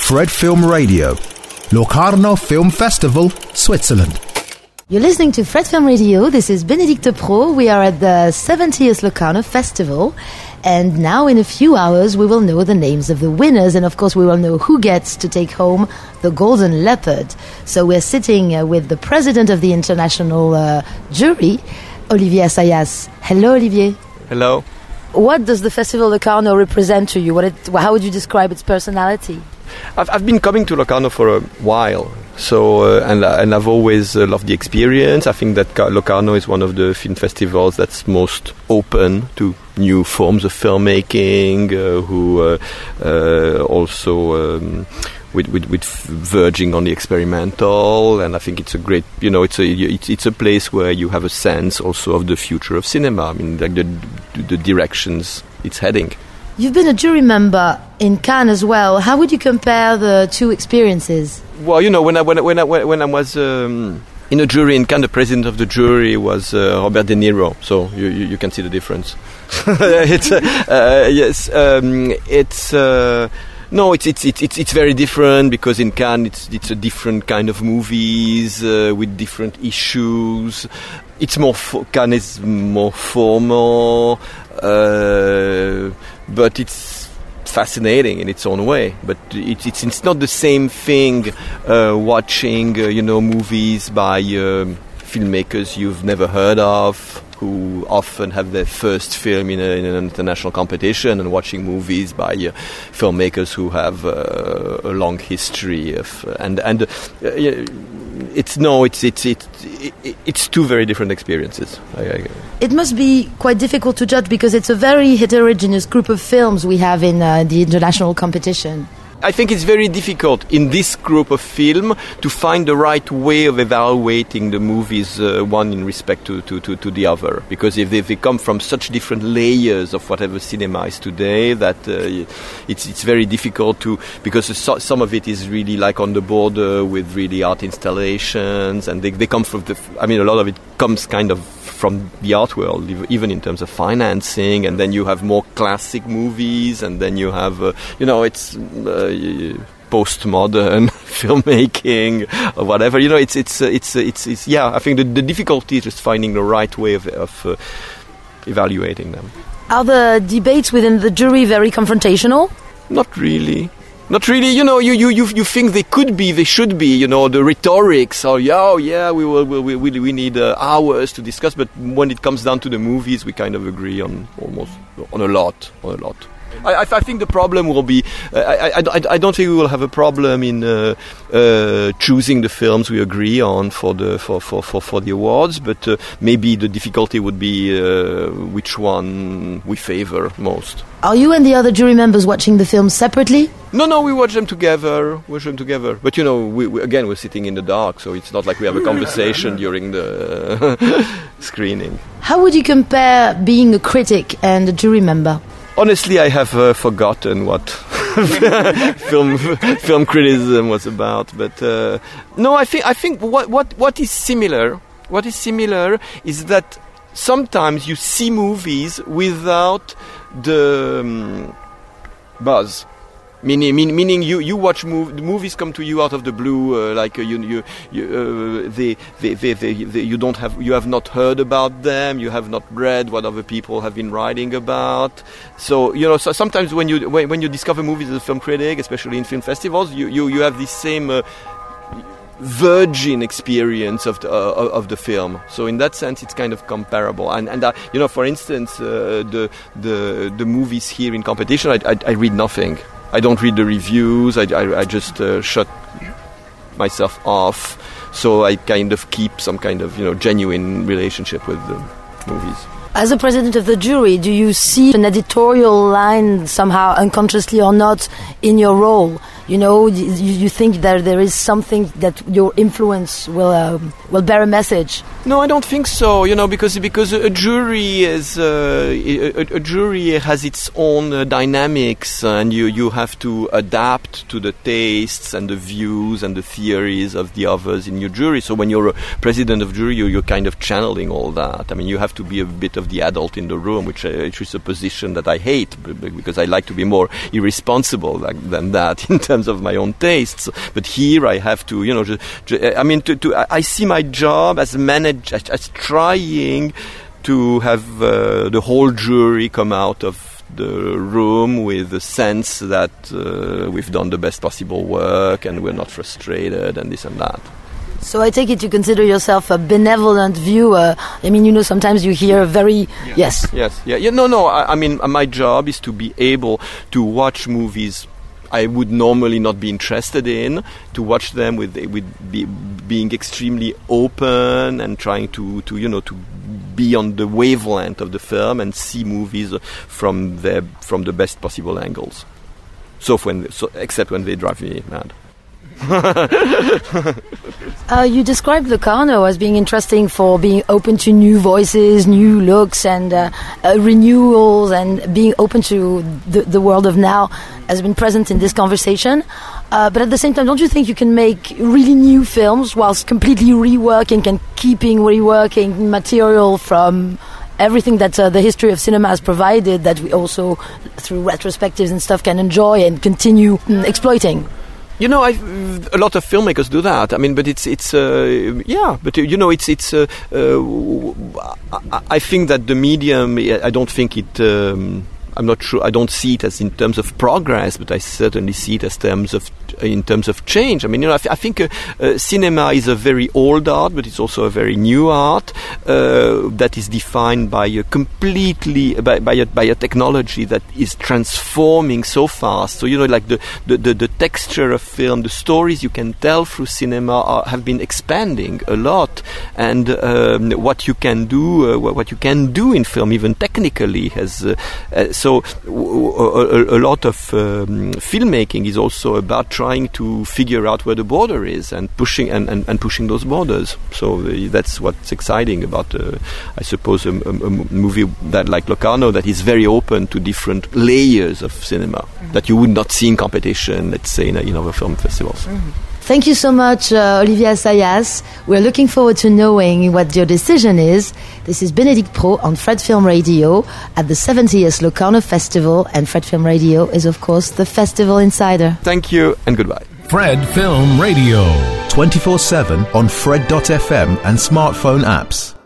Fred Film Radio, Locarno Film Festival, Switzerland. You're listening to Fred Film Radio. This is Benedicte Pro. We are at the 70th Locarno Festival. And now in a few hours we will know the names of the winners, and of course we will know who gets to take home the Golden Leopard. So we're sitting with the president of the international jury, Olivier Assayas. Hello, Olivier. Hello. What does the Festival Locarno represent to you? How would you describe its personality? I've been coming to Locarno for a while, so and I've always loved the experience. I think that Locarno is one of the film festivals that's most open to new forms of filmmaking, who also with verging on the experimental. And I think it's a great, it's a place where you have a sense also of the future of cinema. I mean, like the directions it's heading. You've been a jury member in Cannes as well. How would you compare the two experiences? Well, when I was in a jury in Cannes, the president of the jury was Robert De Niro. So you can see the difference. It's very different, because in Cannes it's a different kind of movies with different issues. It's more Cannes is more formal. But it's fascinating in its own way. But it's not the same thing watching movies by filmmakers you've never heard of, who often have their first film in an international competition, and watching movies by filmmakers who have a long history of it's two very different experiences. It must be quite difficult to judge, because it's a very heterogeneous group of films we have in the international competition. I think it's very difficult in this group of film to find the right way of evaluating the movies, one in respect to the other, because if they come from such different layers of whatever cinema is today, that it's very difficult to, because some of it is really like on the border with really art installations, and they come from a lot of it comes kind of from the art world, even in terms of financing, and then you have more classic movies, and then you have it's postmodern filmmaking or whatever. It's I think the difficulty is just finding the right way of evaluating them. Are the debates within the jury very confrontational? Not really. You think they could be, they should be. The rhetorics are, we need hours to discuss. But when it comes down to the movies, we kind of agree on a lot. I think the problem will be. I don't think we will have a problem in choosing the films we agree on for the awards. But maybe the difficulty would be which one we favor most. Are you and the other jury members watching the films separately? No, we watch them together. But we're sitting in the dark, so it's not like we have a conversation during the screening. How would you compare being a critic and a jury member? Honestly, I have forgotten what film criticism was about. But no, I think what is similar is that sometimes you see movies without the buzz. Meaning you watch the movies come to you out of the blue, you have not heard about them, you have not read what other people have been writing about. So so sometimes when you discover movies as a film critic, especially in film festivals, you have this same virgin experience of the film. So in that sense, it's kind of comparable. And for instance, the movies here in competition, I read nothing. I don't read the reviews. I just shut myself off. So I kind of keep some kind of genuine relationship with the movies. As a president of the jury, do you see an editorial line somehow, unconsciously or not, in your role? You think that there is something that your influence will bear a message? No, I don't think so. Because a jury is a jury has its own dynamics, and you have to adapt to the tastes and the views and the theories of the others in your jury. So when you're a president of jury, you're kind of channeling all that. I mean, you have to be a bit of the adult in the room, which is a position that I hate, because I like to be more irresponsible than that in terms terms of my own tastes. But here I have to, I see my job as as trying to have the whole jury come out of the room with the sense that we've done the best possible work and we're not frustrated and this and that. So I take it you consider yourself a benevolent viewer. I mean, sometimes you hear very... Yes. I mean, my job is to be able to watch movies I would normally not be interested in, to watch them with being extremely open and trying to be on the wavelength of the film and see movies from the best possible angles. Except when they drive me mad. You described Locarno as being interesting for being open to new voices, new looks, and renewals, and being open to the world of now has been present in this conversation. But at the same time, don't you think you can make really new films whilst completely reworking and keeping reworking material from everything that the history of cinema has provided, that we also, through retrospectives and stuff, can enjoy and continue exploiting? A lot of filmmakers do that. I mean, but I think that the medium, I don't think it, I'm not sure, I don't see it as in terms of progress, but I certainly see it as in terms of change. I mean, I think cinema is a very old art, but it's also a very new art that is defined by a by a technology that is transforming so fast. So like the texture of film, the stories you can tell through cinema have been expanding a lot, and what you can do in film, even technically, has so a lot of filmmaking is also about trying to figure out where the border is and pushing those borders. So that's what's exciting about, I suppose, a movie that like Locarno, that is very open to different layers of cinema that you would not see in competition, let's say, in other film festivals. Mm-hmm. Thank you so much, Olivier Assayas. We're looking forward to knowing what your decision is. This is Bénédicte Pro on Fred Film Radio at the 70th Locarno Festival, and Fred Film Radio is, of course, the festival insider. Thank you and goodbye. Fred Film Radio. 24/7 on Fred.fm and smartphone apps.